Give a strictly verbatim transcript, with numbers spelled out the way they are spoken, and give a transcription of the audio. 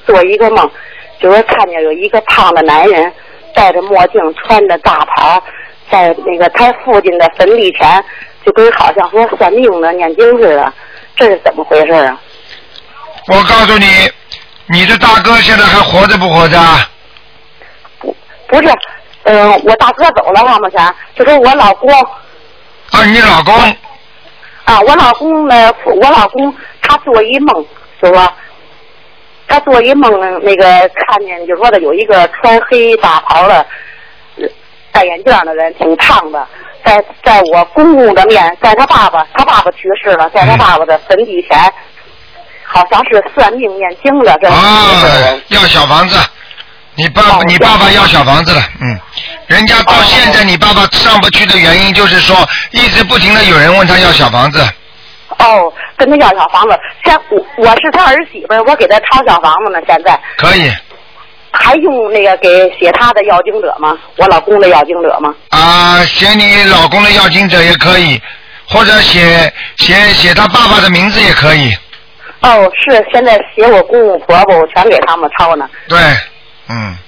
做一个梦，就是看见有一个胖的男人戴着墨镜，穿着大袍，在那个他父亲的坟地前，就跟好像说算命的念经似的，这是怎么回事啊？ 我告诉你，你的大哥现在还活着不活着？ 不，不是，嗯、呃，我大哥走了，王木山，就是我老公。 啊，你老公？ 啊，我老公呢？我老公他做一梦，就说他做一梦，那个看见就说的有一个穿黑大袍的、戴眼镜的人，挺胖的，在在我公公的面，在他爸爸，他爸爸去世了，在他爸爸的坟地前。嗯，好像是算命念经的，这啊，要小房子，你爸爸、哦、你爸爸要小房子了，嗯，人家到现在你爸爸上不去的原因就是说，一直不停的有人问他要小房子。 哦，跟他要小房子，现我我是他儿媳妇，我给他抄小房子呢，现在。 可以。 还用那个给写他的要经者吗？我老公的要经者吗？ 啊，写你老公的要经者也可以，或者写写写他爸爸的名字也可以。 哦，是现在写我公公婆婆，我全给他们抄呢。 对，嗯。